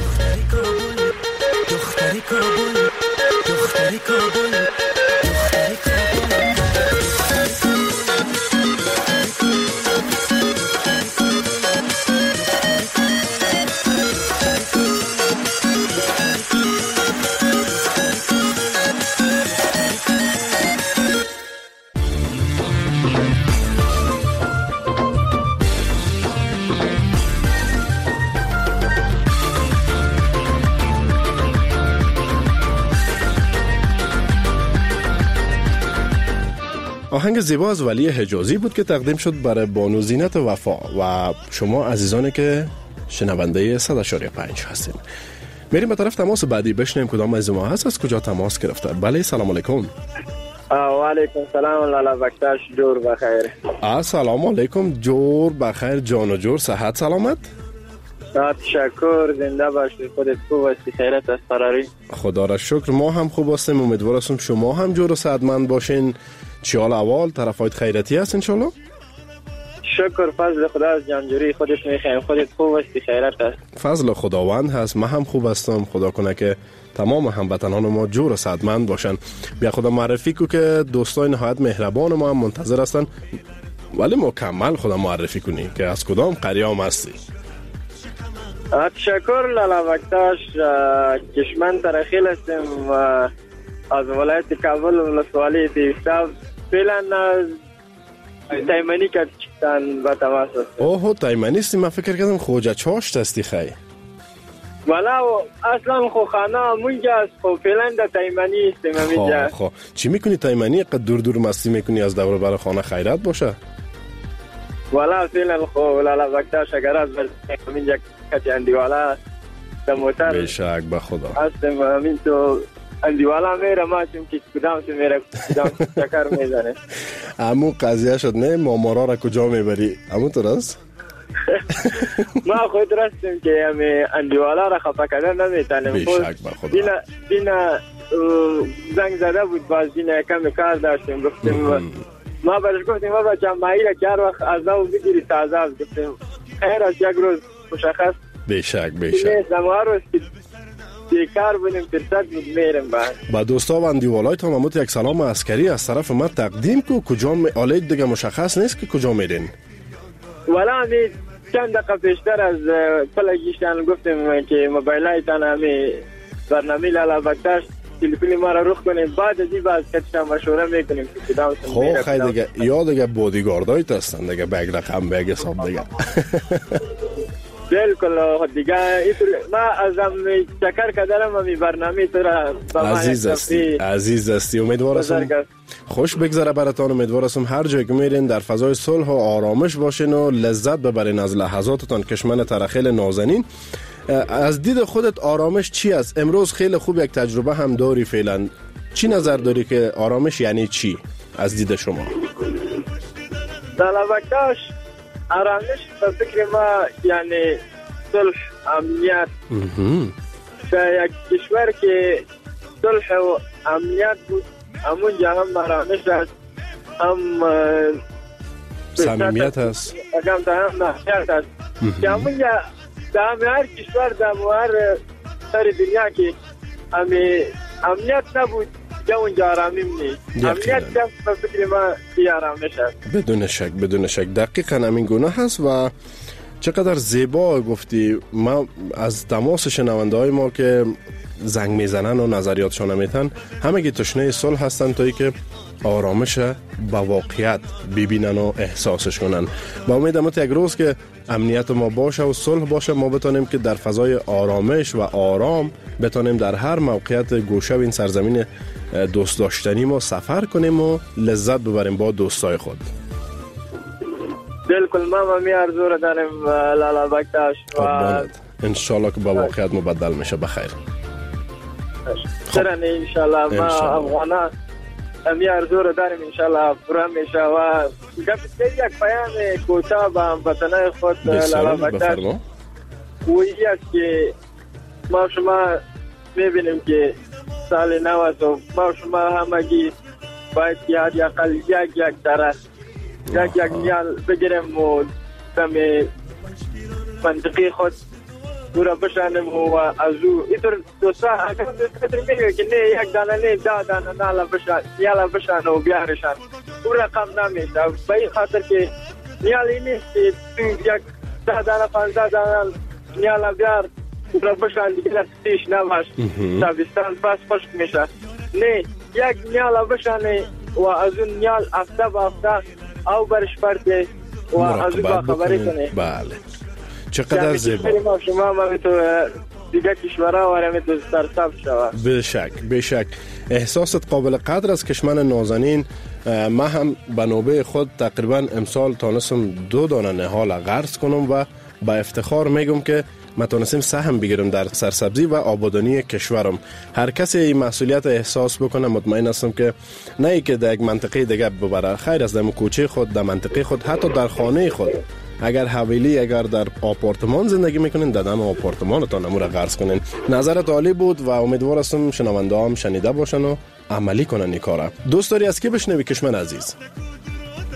دختر کابل، دختر کابل، دختر کابل. آهنگ زیبا از ولی حجازی بود که تقدیم شد برای بانو زینت وفا و شما عزیزانی که شنونده صد اشاری پنج هستین. میریم به طرف تماس بعدی بشنیم کدام از ما هست، از کجا تماس گرفته. بله سلام علیکم. و علیکم سلام لالا بکتاش، جور بخیر. سلام علیکم، جور بخیر جان و جور، صحت سلامت. تشکر، زنده باشی، خودت خوب هستی، خیرت است قراری. خدا را شکر، ما هم خوب هستیم، امیدوار هستم شما هم جور و صحتمند باشین. چیال اول طرفایت خیرتی هست انشالله؟ شکر فضل خدا از جانجوری خودت میخوایم. خودت خوب هستی؟ خیرت هست؟ فضل خداوند هست. من هم خوب هستم. خدا کنه که تمام هموطنان ما جور و سعادتمند باشن. بیا خدا معرفی کو که دوستای نهایت مهربان ما هم منتظر هستن، ولی مکمل خدا معرفی کنی که از کدام قریام هستی. تشکر لالا بکتاش. کشمن ترخیل هستم از ولایت کابل ولسوالی دیوستاب. فعلا تایمانی که چکتن با تماس هستم. اوه تایمانی هستی؟ من فکر کردم خوجه چاشت هستی. خیلی والا اصلا خو خانه همونجا است. خو فعلا در تایمانی هستم همینجا. خب چی میکنی تایمانی؟ قد دور دور مستی میکنی از دور بر خانه خیرت باشه؟ والا فعلا خو لالا بکتاش اگر از همینجا کتی اندیوالا در موتر بیشک به خدا هستم همین تو اندیوالا میره ما چون که کدام تو میره کدام چکر میزنه. امو قضیه شد نه مامارا را کجا میبری؟ امو تو راست؟ ما خود راستیم که همین اندیوالا را خفا کردن نمیتانیم. بیشک به خدا دینا دینا زنگ زده بود باز دینا کم کار داشتیم. گفتیم ما برش گفتیم ما بچه مایی را که هر وقت از او بگیری تازه از گفتیم خیر از یک روز مشخص. بیشک بیشک نیست اما هر روز که بیکار بودیم فرصت بود میرم بعد. با دوستا و اندیوالای تا مموت یک سلام عسکری از طرف ما تقدیم کو. کجا می... آلید دیگه مشخص نیست که کجا میرین؟ والا همی چند دقیقه پیشتر از پلگیشتن گفتیم که موبایلایتان همی برنامه لالا بکتاش تلفنی ما را روخ کنیم، بعد از این باز کتشم مشوره میکنیم که کدام سن میره. خب خیلی دیگه یا دیگه بودیگاردایت هستن دیگه بگ رقم بگ حساب دیگه. بالکل دیگه ما از هم چکر کردم همی برنامه تو را عزیز هستی عزیز هستی. امیدوارم خوش بگذره براتان. امیدوارم هر جایی که میرین در فضای صلح و آرامش باشین و لذت ببرین از لحظاتتان. کشمن ترخیل نازنین، از دید خودت آرامش چی است؟ امروز خیلی خوب یک تجربه هم داری فعلا. چی نظر داری که آرامش یعنی چی از دید شما؟ لالا بکتاش آرامش به فکر ما یعنی صلح، امنیت. در یک کشور که صلح و امنیت بود همونجا هم آرامش است، هم صمیمیت هست، هم نحیت هست که همونجا در هر کشور در هر سر دنیا که امنیت نبود که اونجا آرامیم نیست. امنیت دست به فکر ما ای آرامش هست. بدون شک بدون شک دقیقا همین گونه هست. و چقدر زیبا گفتی. ما از تماس شنونده های ما که زنگ میزنن و نظریاتشان میتن همه تشنه صلح هستن تا ای که آرامش با واقعیت ببینن و احساسش کنن. با امید هم یک روز که امنیت ما باشه و صلح باشه ما بتانیم که در فضای آرامش و آرام بتانیم در هر موقعیت گوشه و این سرزمین دوست داشتنی ما سفر کنیم و لذت ببریم با دوستای خود. بالکل ما می آرزو را داریم لالا بکتاش و انشالله که با واقعیت مبدل میشه. بخیر. سرانه انشالله ما افغانا می آرزو را داریم انشالله پورا میشه. و یک پیام کوتاه با هموطنان خود لالا بکتاش وی است که ما شما میبینیم که سال نو است و ما شما همگی باید که هر یقل یک یک طرح یک یک نیال بگیریم و دم منطقی خود دورا بشانیم و از او اینطور دوستا اگر دوستا میگه که نه یک دانه نه دا دانه نالا بشان نیالا بشان و بیارشان او رقم نمیشه. به این خاطر که نیالی نیست که تو یک ده دانه پانزده دانه نیالا بیار دورا بشان دیگه نستیش نباش تابستان پس خشک میشه. نه یک نیالا بشانه و از اون نیال افته با افته او برش پرده و از او با خبری کنه. بله چقدر زیبا. ما شما ما تو دیگه کشورها وارم تو سرسب شود. بشک بشک احساست قابل قدر از کشمن نازنین. ما هم به نوبه خود تقریبا امسال تانستم دو دانه نهال غرس کنم و با افتخار میگم که ما تونستیم سهم بگیرم در سرسبزی و آبادانی کشورم. هر کسی این مسئولیت احساس بکنه مطمئن هستم که نه ای که در یک منطقه دیگه ببره، خیر از در کوچه خود، در منطقه خود، حتی در خانه خود، اگر حویلی اگر در آپارتمان زندگی میکنین در دم آپارتمانتان امور غرس کنین. نظرت عالی بود و امیدوار هستم شنونده هم شنیده باشن و عملی کنن این کارا. دوست داری از کی بشنوی کشمن عزیز؟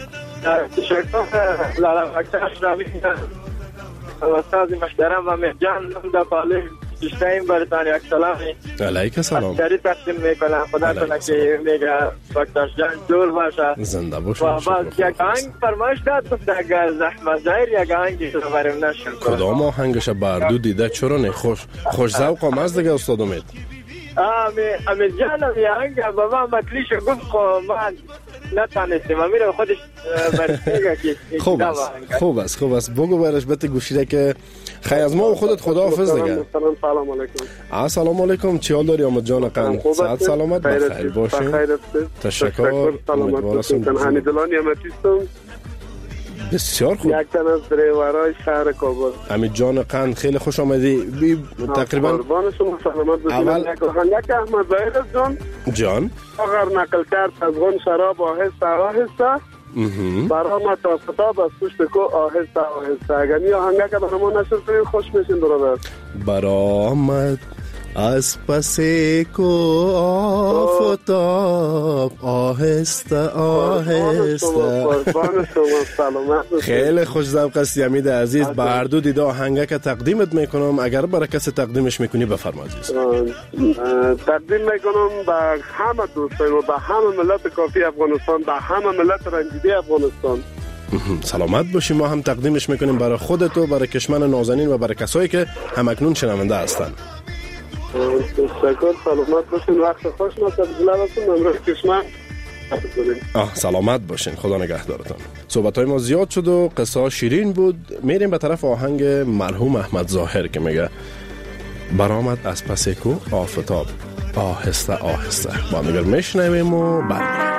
تشکر لالا بکتر شراوی استاد محترم و مهجان در پالی ششتایم برتان یک سلامی علیک سلام اشتری تقدیم میکنم خدا کنه که میگه بکتر جان دور باشه زنده باشه و باز یک آهنگ فرمایش داد گفت اگر زحمت ظاهر یک آهنگی رو بریم نشن کدام آهنگش بردو دیده چرا نه خوش خوش ذوق هم از دیگه استاد امید امید جانم یه آهنگ بابا مطلیش گفت خو من نتانستیم امیره خودش برسیگه که خوب است خوب است خوب است بگو برش بته گوشیده که خیلی از ما و خودت خدا حافظ دیگه سلام علیکم السلام علیکم چی حال داری آمد جان قند صحت سلامت بخیر باشین تشکر امیدوار هستم حمیدالله نعمتی هستم بسیار خوب یک تن از دریورای شهر کابل امید جان قند خیلی خوش آمدی بی تقریبا قربان شما سلامت باشید اول یک احمد ظاهر جان جان اگر نقل کرد از غن شراب آهسته آهسته برآمد تا فتاب از پشت کو آهسته آهسته اگر این آهنگه که برای ما نشر کنید خوش میشین برادر برآمد از پس کو آفتاب آهسته آهسته خیلی خوش ذوق است امید عزیز به هر دو دیده آهنگه که تقدیمت میکنم اگر برای کسی تقدیمش میکنی بفرما عزیز تقدیم میکنم به همه دوستان و به همه ملت کافی افغانستان به همه ملت رنجیده افغانستان سلامت باشی ما هم تقدیمش میکنیم برای خودت و برای کشمن نازنین و برای کسایی که همکنون شنونده هستن تشکر سلامت باشین وقت خوش نصب جلوتون امروز کشمن آه سلامت باشین خدا نگهدارتان صحبت های ما زیاد شد و قصه ها شیرین بود میریم به طرف آهنگ مرحوم احمد ظاهر که میگه برآمد از پس کو آفتاب آهسته آهسته با هم دیگر میشنویم و برمیگردیم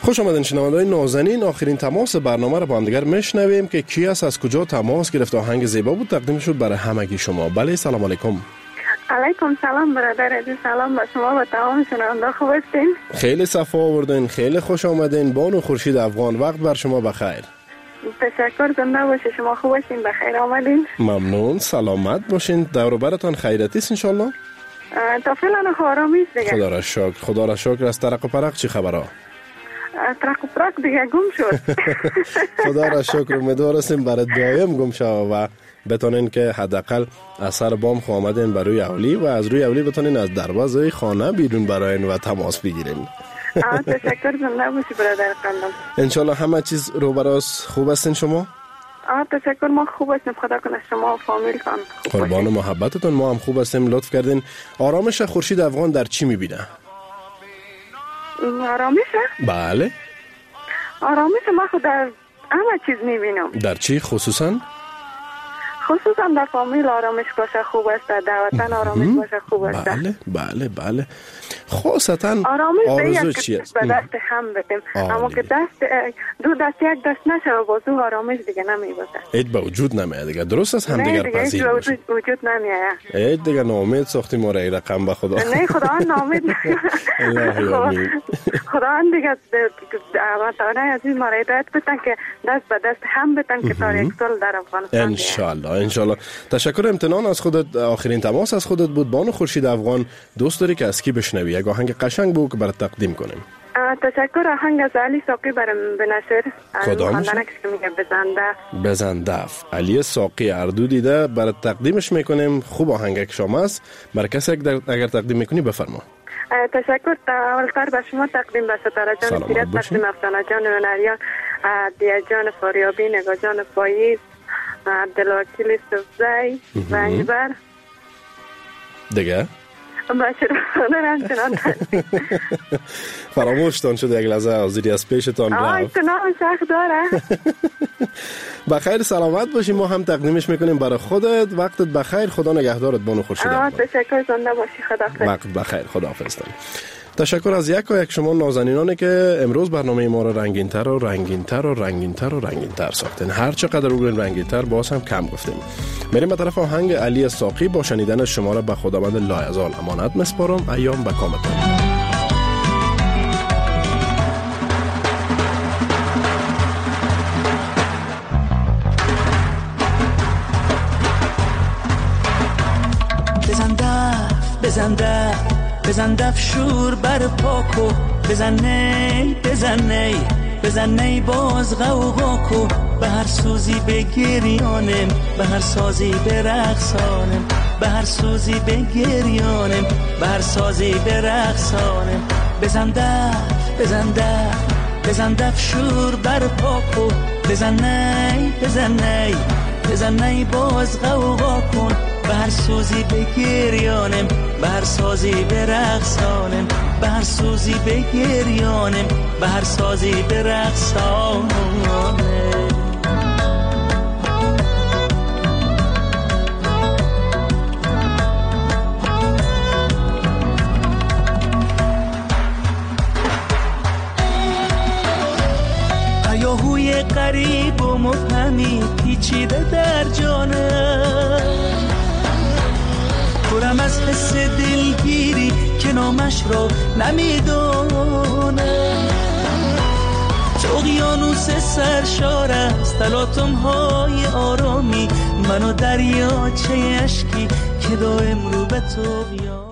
خوش آمدین شنونده‌های نازنین. آخرین تماس برنامه را با هم دیگر میشنویم که کی است، از کجا تماس گرفت. آهنگ زیبا بود تقدیم شد برای همگی شما. بله سلام علیکم. علیکم سلام برادر عزیز، سلام با شما و تمام شنونده. خوب هستین؟ خیلی صفا آوردین، خیلی خوش آمدین. بانو خورشید افغان، وقت بر شما بخیر. تشکر، زنده باشید. شما خوب هستین؟ بخیر آمدین. ممنون، سلامت باشین. دور و برتان خیراتی است ان شاء الله؟ تا فعلا آرامی است دیگه. خدا را شکر، خدا را شکر. از طرق و پرق چی خبرها؟ طرق و پرق دیگه گم شد. خدا را شکر. امیدوار هستیم برای دایم گم شود و بتونین که حداقل از سر بام خو آمدین بر روی اولی و از روی اولی بتونین از دروازه خانه بیرون براین و تماس بگیرین. تشکر، زنده باشی برادر قندم. انشالله همه چیز رو براس خوب هستین شما؟ آه تشکر، ما خوب هستیم. خدا کنه شما و فامیل کن. قربان محبتتون. ما هم خوب هستیم، لطف کردین. آرامش خورشید افغان در چی میبینه؟ آرامش؟ بله. آرامش ما خود در همه چیز میبینم. در چی خصوصا؟ خصوصا در فامیل آرامش باشه خوب است، در وطن آرامش باشه خوب است. بله بله بله. خاصتا آرامش چیه؟ به دست هم بدیم، اما که دست دو دست یک دست نشه و بازو آرامش دیگه نمیباشه. اید به وجود نمیاد دیگه. درست است، هم دیگر پذیر باشه. وجود نمیاد. اید دیگه ناامید ساختی ما را رقم به خدا. نه خدا ناامید. الله آمین. خدا دیگه وطن عزیز ما را هدایت بدن که دست به دست هم بدن که تا یک سال در افغانستان. ان شاء الله ان شاء الله. تشکر. امتنان از خودت. آخرین تماس از خودت بود. بانو خورشید افغان، دوست داری که از کی بشنوی؟ یک آهنگ قشنگ بود که برات تقدیم کنیم. تشکر. آهنگ از علی ساقی برام بنشر. کدامش؟ که میگه بزنده. بزندف. علی ساقی اردو دیده برات تقدیمش میکنیم. خوب آهنگ که شما است. برای کسی اگر تقدیم میکنی بفرما. تشکر. اولتر به شما تقدیم به ستاره جان سیرت، تقدیم افسانه جان هنریان، دیا جان فاریابی، نگاه جان پاییز، عبدالوکیل سفزی و انجبر دیگه باشد. همچنان فراموشتان شده یک لحظه حاضری از پیشتان رفت. آه اتنام سخت داره. بخیر سلامت باشی. ما هم تقدیمش میکنیم برای خودت. وقتت بخیر. خدا نگهدارت بانو خورشید افغان. تشکر، زنده باشی. خداحافظ. وقت بخیر. خداحافظ. تشکر از یک و یک شما نازنینانی که امروز برنامه ما رو رنگین‌تر و رنگین‌تر و رنگین‌تر و رنگین‌تر ساختین. هر چقدر بگوین رنگین‌تر باز هم کم گفتیم. میریم به طرف آهنگ علی ساقی. با شنیدن شما را به خداوند لایزال امانت میسپارم. ایام به کامتون. بزن دف بزن دف بزن دف شور بر پاکو، بزن نی بزن نی بزن نی باز غوغا کو، به هر سوزی بگریانم، به هر سازی برقصانم، به هر سوزی بگریانم، به هر سازی برقصانم. بزن دف بزن دف بزن دف شور بر پاکو، بزن نی بزن نی بزن نی باز غوغا کن، به هر سوزی بگریانم، به هر سازی برقصانم، به هر سوزی بگریانم، به هر سازی برقصانم. هیاهوی غریب و مبهمی پیچیده در جانم، پرم از حس دلگیری که نامش را نمیدونم. تو اقیانوس سرشار است تلاطم های آرامی، من و دریاچه اشکی که دائم رو به تو